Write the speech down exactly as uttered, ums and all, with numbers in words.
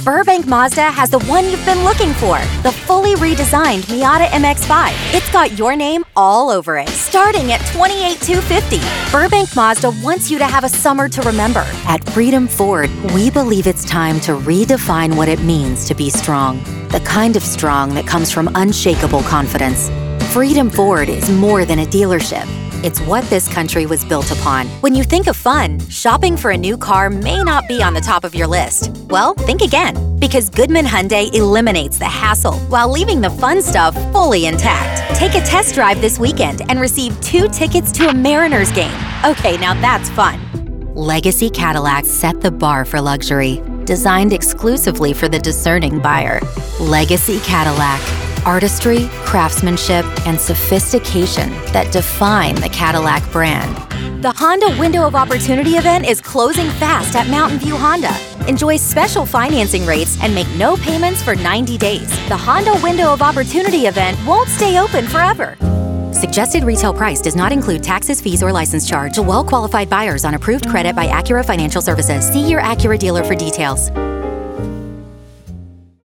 Burbank Mazda has the one you've been looking for, the fully redesigned Miata M X five. It's got your name all over it, starting at twenty-eight thousand two hundred fifty dollars. Burbank Mazda wants you to have a summer to remember. At Freedom Ford, we believe it's time to redefine what it means to be strong, the kind of strong that comes from unshakable confidence. Freedom Ford is more than a dealership. It's what this country was built upon. When you think of fun, shopping for a new car may not be on the top of your list. Well, think again, because Goodman Hyundai eliminates the hassle while leaving the fun stuff fully intact. Take a test drive this weekend and receive two tickets to a Mariners game. Okay, now that's fun. Legacy Cadillac set the bar for luxury, designed exclusively for the discerning buyer. Legacy Cadillac. Artistry, craftsmanship, and sophistication that define the Cadillac brand. The Honda Window of Opportunity event is closing fast at Mountain View Honda. Enjoy special financing rates and make no payments for ninety days. The Honda Window of Opportunity event won't stay open forever. Suggested retail price does not include taxes, fees, or license charge to well-qualified buyers on approved credit by Acura Financial Services. See your Acura dealer for details.